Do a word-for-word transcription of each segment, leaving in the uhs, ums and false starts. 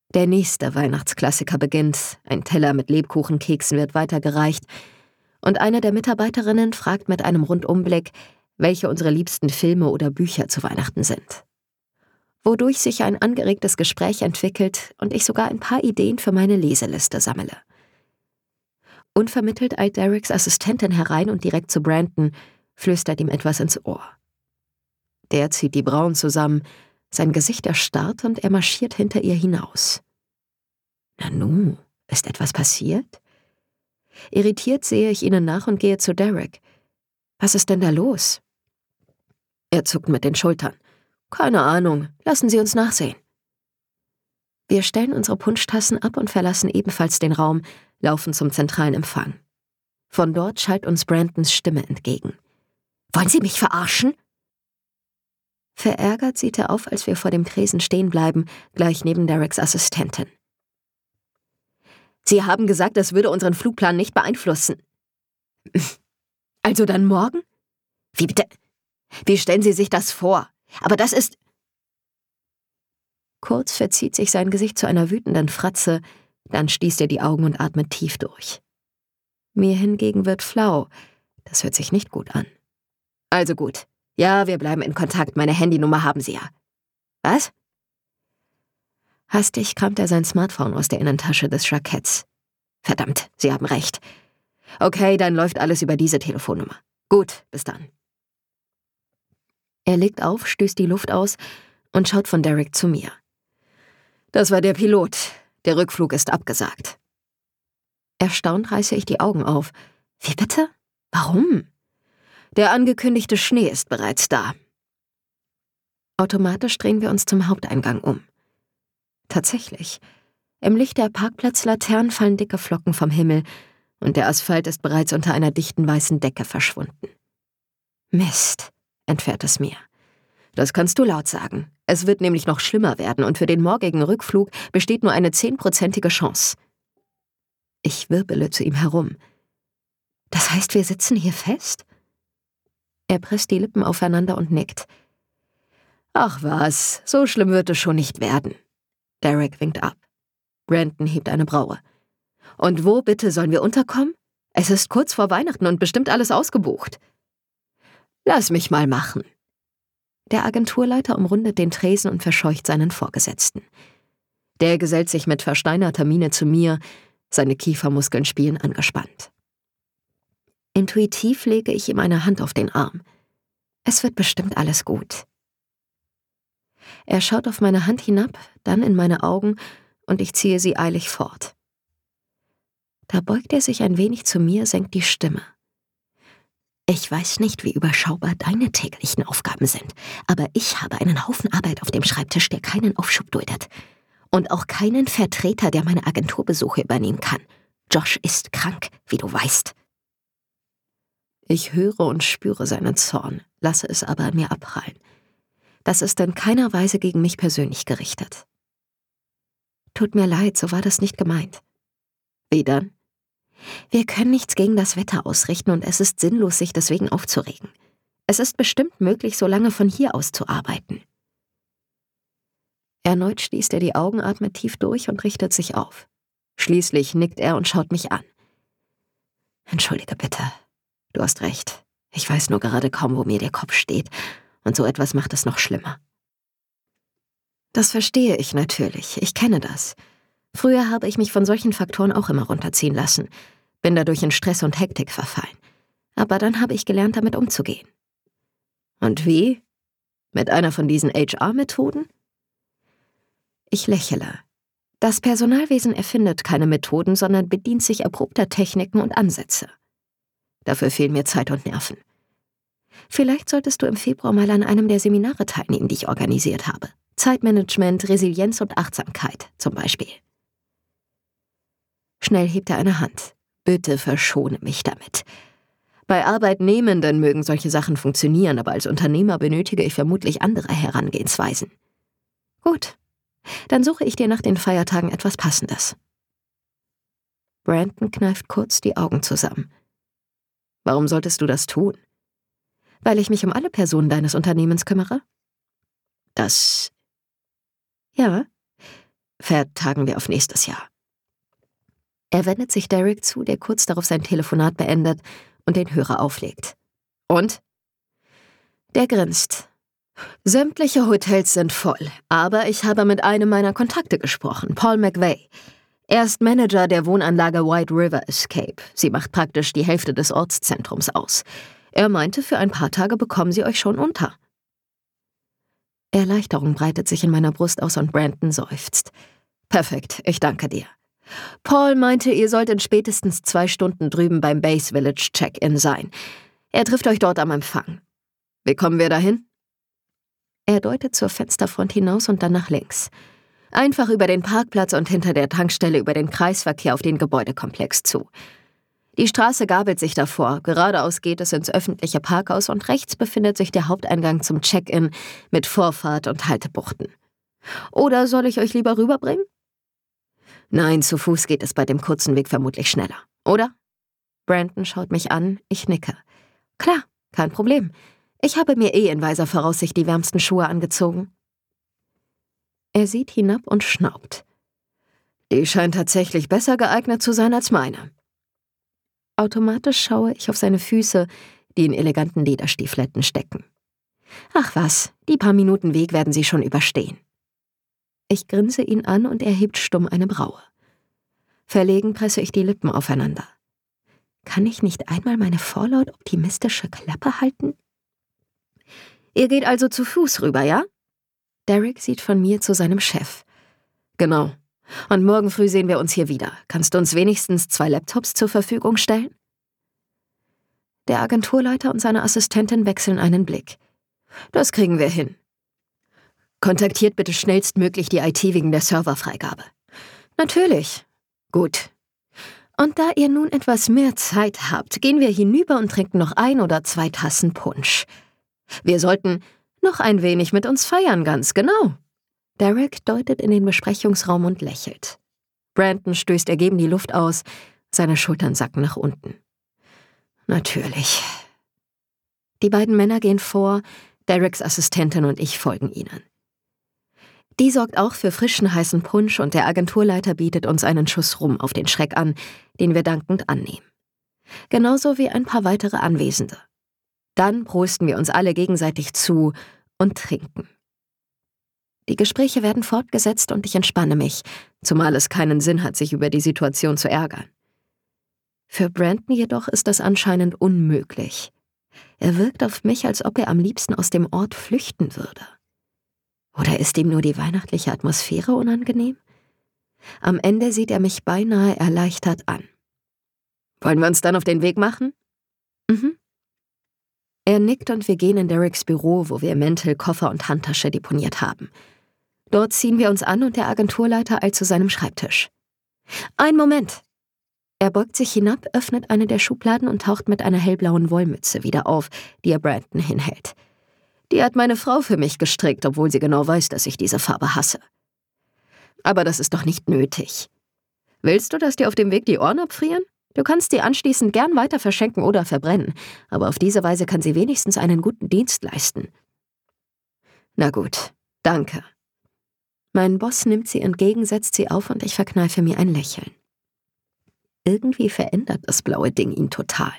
Der nächste Weihnachtsklassiker beginnt, ein Teller mit Lebkuchenkeksen wird weitergereicht und eine der Mitarbeiterinnen fragt mit einem Rundumblick, welche unsere liebsten Filme oder Bücher zu Weihnachten sind. Wodurch sich ein angeregtes Gespräch entwickelt und ich sogar ein paar Ideen für meine Leseliste sammle. Unvermittelt eilt Dereks Assistentin herein und direkt zu Brandon, flüstert ihm etwas ins Ohr. Der zieht die Brauen zusammen, sein Gesicht erstarrt und er marschiert hinter ihr hinaus. Nanu, ist etwas passiert? Irritiert sehe ich ihnen nach und gehe zu Derek. Was ist denn da los? Er zuckt mit den Schultern. Keine Ahnung, lassen Sie uns nachsehen. Wir stellen unsere Punschtassen ab und verlassen ebenfalls den Raum, laufen zum zentralen Empfang. Von dort schallt uns Brandons Stimme entgegen. Wollen Sie mich verarschen? Verärgert sieht er auf, als wir vor dem Tresen stehen bleiben, gleich neben Dereks Assistentin. Sie haben gesagt, das würde unseren Flugplan nicht beeinflussen. Also dann morgen? Wie bitte? Wie stellen Sie sich das vor? Aber das ist... Kurz verzieht sich sein Gesicht zu einer wütenden Fratze, dann schließt er die Augen und atmet tief durch. Mir hingegen wird flau. Das hört sich nicht gut an. Also gut. Ja, wir bleiben in Kontakt. Meine Handynummer haben Sie ja. Was? Hastig kramt er sein Smartphone aus der Innentasche des Jacketts. Verdammt, Sie haben recht. Okay, dann läuft alles über diese Telefonnummer. Gut, bis dann. Er legt auf, stößt die Luft aus und schaut von Derek zu mir. Das war der Pilot. Der Rückflug ist abgesagt. Erstaunt reiße ich die Augen auf. Wie bitte? Warum? Der angekündigte Schnee ist bereits da. Automatisch drehen wir uns zum Haupteingang um. Tatsächlich. Im Licht der Parkplatzlaternen fallen dicke Flocken vom Himmel und der Asphalt ist bereits unter einer dichten weißen Decke verschwunden. Mist, entfährt es mir. Das kannst du laut sagen. Es wird nämlich noch schlimmer werden und für den morgigen Rückflug besteht nur eine zehnprozentige Chance. Ich wirbele zu ihm herum. Das heißt, wir sitzen hier fest? Er presst die Lippen aufeinander und nickt. Ach was, so schlimm wird es schon nicht werden. Derek winkt ab. Brandon hebt eine Braue. Und wo bitte sollen wir unterkommen? Es ist kurz vor Weihnachten und bestimmt alles ausgebucht. Lass mich mal machen. Der Agenturleiter umrundet den Tresen und verscheucht seinen Vorgesetzten. Der gesellt sich mit versteinerter Miene zu mir, seine Kiefermuskeln spielen angespannt. Intuitiv lege ich ihm eine Hand auf den Arm. Es wird bestimmt alles gut. Er schaut auf meine Hand hinab, dann in meine Augen und ich ziehe sie eilig fort. Da beugt er sich ein wenig zu mir, senkt die Stimme. Ich weiß nicht, wie überschaubar deine täglichen Aufgaben sind, aber ich habe einen Haufen Arbeit auf dem Schreibtisch, der keinen Aufschub duldet. Und auch keinen Vertreter, der meine Agenturbesuche übernehmen kann. Josh ist krank, wie du weißt. Ich höre und spüre seinen Zorn, lasse es aber an mir abprallen. Das ist in keiner Weise gegen mich persönlich gerichtet. Tut mir leid, so war das nicht gemeint. Wie dann? Wir können nichts gegen das Wetter ausrichten und es ist sinnlos, sich deswegen aufzuregen. Es ist bestimmt möglich, so lange von hier aus zu arbeiten. Erneut schließt er die Augen, atmet tief durch und richtet sich auf. Schließlich nickt er und schaut mich an. Entschuldige bitte. Du hast recht. Ich weiß nur gerade kaum, wo mir der Kopf steht. Und so etwas macht es noch schlimmer. Das verstehe ich natürlich. Ich kenne das. Früher habe ich mich von solchen Faktoren auch immer runterziehen lassen. Bin dadurch in Stress und Hektik verfallen. Aber dann habe ich gelernt, damit umzugehen. Und wie? Mit einer von diesen H R-Methoden? Ich lächle. Das Personalwesen erfindet keine Methoden, sondern bedient sich erprobter Techniken und Ansätze. Dafür fehlen mir Zeit und Nerven. Vielleicht solltest du im Februar mal an einem der Seminare teilnehmen, die ich organisiert habe. Zeitmanagement, Resilienz und Achtsamkeit zum Beispiel. Schnell hebt er eine Hand. Bitte verschone mich damit. Bei Arbeitnehmenden mögen solche Sachen funktionieren, aber als Unternehmer benötige ich vermutlich andere Herangehensweisen. Gut, dann suche ich dir nach den Feiertagen etwas Passendes. Brandon kneift kurz die Augen zusammen. Warum solltest du das tun? Weil ich mich um alle Personen deines Unternehmens kümmere? Das... Ja, Vertagen wir auf nächstes Jahr. Er wendet sich Derek zu, der kurz darauf sein Telefonat beendet und den Hörer auflegt. Und? Der grinst. Sämtliche Hotels sind voll, aber ich habe mit einem meiner Kontakte gesprochen, Paul McVeigh. Er ist Manager der Wohnanlage White River Escape. Sie macht praktisch die Hälfte des Ortszentrums aus. Er meinte, für ein paar Tage bekommen sie euch schon unter. Erleichterung breitet sich in meiner Brust aus und Brandon seufzt. Perfekt, ich danke dir. Paul meinte, ihr sollt in spätestens zwei Stunden drüben beim Base Village Check-in sein. Er trifft euch dort am Empfang. Wie kommen wir dahin? Er deutet zur Fensterfront hinaus und dann nach links. Einfach über den Parkplatz und hinter der Tankstelle über den Kreisverkehr auf den Gebäudekomplex zu. Die Straße gabelt sich davor, geradeaus geht es ins öffentliche Parkhaus und rechts befindet sich der Haupteingang zum Check-in mit Vorfahrt und Haltebuchten. Oder soll ich euch lieber rüberbringen? Nein, zu Fuß geht es bei dem kurzen Weg vermutlich schneller, oder? Brandon schaut mich an, ich nicke. Klar, kein Problem. Ich habe mir eh in weiser Voraussicht die wärmsten Schuhe angezogen. Er sieht hinab und schnaubt. Die scheint tatsächlich besser geeignet zu sein als meine. Automatisch schaue ich auf seine Füße, die in eleganten Lederstiefeletten stecken. Ach was, die paar Minuten Weg werden sie schon überstehen. Ich grinse ihn an und er hebt stumm eine Braue. Verlegen presse ich die Lippen aufeinander. Kann ich nicht einmal meine vorlaut optimistische Klappe halten? Ihr geht also zu Fuß rüber, ja? Derek sieht von mir zu seinem Chef. Genau. Und morgen früh sehen wir uns hier wieder. Kannst du uns wenigstens zwei Laptops zur Verfügung stellen? Der Agenturleiter und seine Assistentin wechseln einen Blick. Das kriegen wir hin. Kontaktiert bitte schnellstmöglich die I T wegen der Serverfreigabe. Natürlich. Gut. Und da ihr nun etwas mehr Zeit habt, gehen wir hinüber und trinken noch ein oder zwei Tassen Punsch. Wir sollten noch ein wenig mit uns feiern, ganz genau. Derek deutet in den Besprechungsraum und lächelt. Brandon stößt ergeben die Luft aus, seine Schultern sacken nach unten. Natürlich. Die beiden Männer gehen vor, Dereks Assistentin und ich folgen ihnen. Die sorgt auch für frischen heißen Punsch und der Agenturleiter bietet uns einen Schuss Rum auf den Schreck an, den wir dankend annehmen. Genauso wie ein paar weitere Anwesende. Dann prosten wir uns alle gegenseitig zu und trinken. Die Gespräche werden fortgesetzt und ich entspanne mich, zumal es keinen Sinn hat, sich über die Situation zu ärgern. Für Brandon jedoch ist das anscheinend unmöglich. Er wirkt auf mich, als ob er am liebsten aus dem Ort flüchten würde. Oder ist ihm nur die weihnachtliche Atmosphäre unangenehm? Am Ende sieht er mich beinahe erleichtert an. Wollen wir uns dann auf den Weg machen? Mhm. Er nickt und wir gehen in Dereks Büro, wo wir Mäntel, Koffer und Handtasche deponiert haben. Dort ziehen wir uns an und der Agenturleiter eilt zu seinem Schreibtisch. Ein Moment! Er beugt sich hinab, öffnet eine der Schubladen und taucht mit einer hellblauen Wollmütze wieder auf, die er Brandon hinhält. Die hat meine Frau für mich gestrickt, obwohl sie genau weiß, dass ich diese Farbe hasse. Aber das ist doch nicht nötig. Willst du, dass dir auf dem Weg die Ohren abfrieren? Du kannst sie anschließend gern weiter verschenken oder verbrennen, aber auf diese Weise kann sie wenigstens einen guten Dienst leisten. Na gut, danke. Mein Boss nimmt sie entgegen, setzt sie auf und ich verkneife mir ein Lächeln. Irgendwie verändert das blaue Ding ihn total.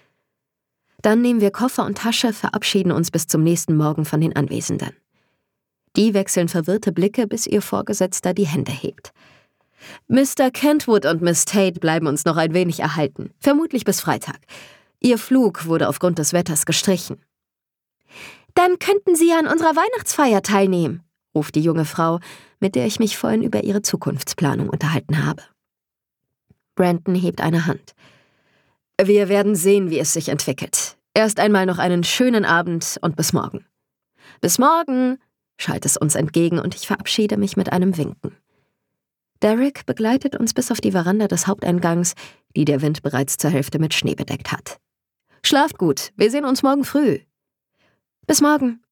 Dann nehmen wir Koffer und Tasche, verabschieden uns bis zum nächsten Morgen von den Anwesenden. Die wechseln verwirrte Blicke, bis ihr Vorgesetzter die Hände hebt. Mister Kentwood und Miss Tate bleiben uns noch ein wenig erhalten, vermutlich bis Freitag. Ihr Flug wurde aufgrund des Wetters gestrichen. Dann könnten Sie ja an unserer Weihnachtsfeier teilnehmen, ruft die junge Frau, mit der ich mich vorhin über ihre Zukunftsplanung unterhalten habe. Brandon hebt eine Hand. Wir werden sehen, wie es sich entwickelt. Erst einmal noch einen schönen Abend und bis morgen. Bis morgen, schallt es uns entgegen und ich verabschiede mich mit einem Winken. Derek begleitet uns bis auf die Veranda des Haupteingangs, die der Wind bereits zur Hälfte mit Schnee bedeckt hat. Schlaft gut, wir sehen uns morgen früh. Bis morgen.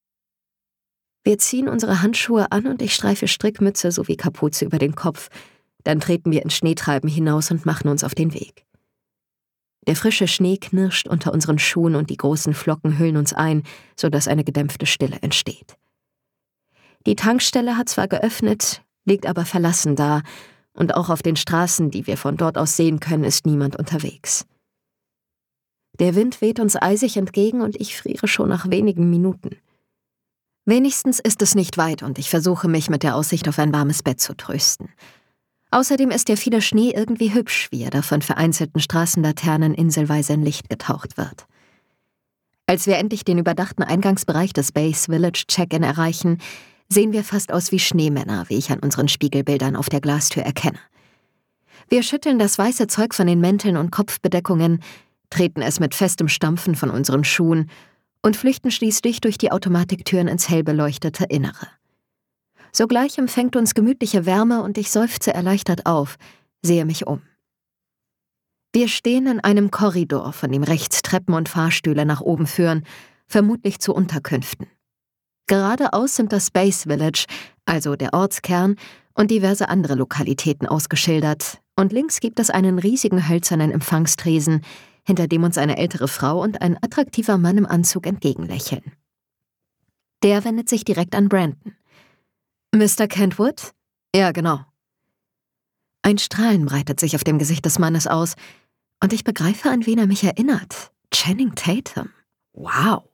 Wir ziehen unsere Handschuhe an und ich streife Strickmütze sowie Kapuze über den Kopf. Dann treten wir ins Schneetreiben hinaus und machen uns auf den Weg. Der frische Schnee knirscht unter unseren Schuhen und die großen Flocken hüllen uns ein, sodass eine gedämpfte Stille entsteht. Die Tankstelle hat zwar geöffnet, liegt aber verlassen da, und auch auf den Straßen, die wir von dort aus sehen können, ist niemand unterwegs. Der Wind weht uns eisig entgegen und ich friere schon nach wenigen Minuten. Wenigstens ist es nicht weit und ich versuche mich mit der Aussicht auf ein warmes Bett zu trösten. Außerdem ist der viele Schnee irgendwie hübsch, wie er da von vereinzelten Straßenlaternen inselweise in Licht getaucht wird. Als wir endlich den überdachten Eingangsbereich des Base Village Check-in erreichen, sehen wir fast aus wie Schneemänner, wie ich an unseren Spiegelbildern auf der Glastür erkenne. Wir schütteln das weiße Zeug von den Mänteln und Kopfbedeckungen, treten es mit festem Stampfen von unseren Schuhen und flüchten schließlich durch die Automatiktüren ins hell beleuchtete Innere. Sogleich empfängt uns gemütliche Wärme und ich seufze erleichtert auf, sehe mich um. Wir stehen in einem Korridor, von dem rechts Treppen und Fahrstühle nach oben führen, vermutlich zu Unterkünften. Geradeaus sind das Base Village, also der Ortskern, und diverse andere Lokalitäten ausgeschildert, und links gibt es einen riesigen hölzernen Empfangstresen, hinter dem uns eine ältere Frau und ein attraktiver Mann im Anzug entgegenlächeln. Der wendet sich direkt an Brandon. »Mister Kentwood?« »Ja, genau.« Ein Strahlen breitet sich auf dem Gesicht des Mannes aus, und ich begreife, an wen er mich erinnert. Channing Tatum. Wow.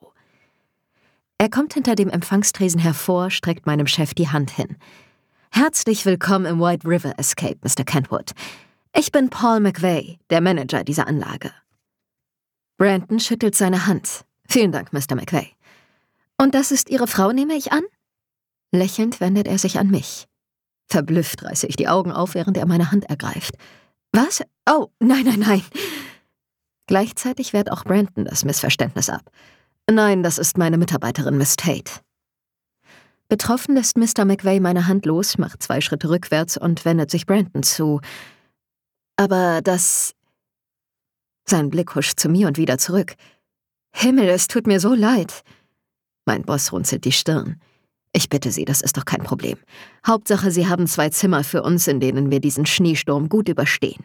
Er kommt hinter dem Empfangstresen hervor, streckt meinem Chef die Hand hin. »Herzlich willkommen im White River Escape, Mister Kentwood. Ich bin Paul McVeigh, der Manager dieser Anlage.« Brandon schüttelt seine Hand. »Vielen Dank, Mister McVeigh. Und das ist Ihre Frau, nehme ich an?« Lächelnd wendet er sich an mich. Verblüfft reiße ich die Augen auf, während er meine Hand ergreift. »Was? Oh, nein, nein, nein.« Gleichzeitig wehrt auch Brandon das Missverständnis ab. »Nein, das ist meine Mitarbeiterin, Miss Tate.« Betroffen lässt Mister McVeigh meine Hand los, macht zwei Schritte rückwärts und wendet sich Brandon zu. »Aber das...« Sein Blick huscht zu mir und wieder zurück. »Himmel, es tut mir so leid.« Mein Boss runzelt die Stirn. »Ich bitte Sie, das ist doch kein Problem. Hauptsache, Sie haben zwei Zimmer für uns, in denen wir diesen Schneesturm gut überstehen.«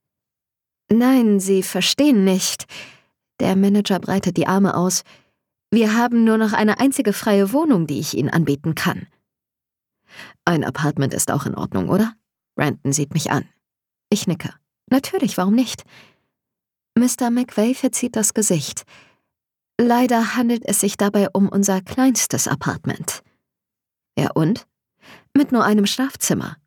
»Nein, Sie verstehen nicht.« Der Manager breitet die Arme aus. »Wir haben nur noch eine einzige freie Wohnung, die ich Ihnen anbieten kann.« »Ein Apartment ist auch in Ordnung, oder?« Brandon sieht mich an. Ich nicke. »Natürlich, warum nicht?« Mister McVeigh verzieht das Gesicht. »Leider handelt es sich dabei um unser kleinstes Apartment.« »Ja und?« »Mit nur einem Schlafzimmer.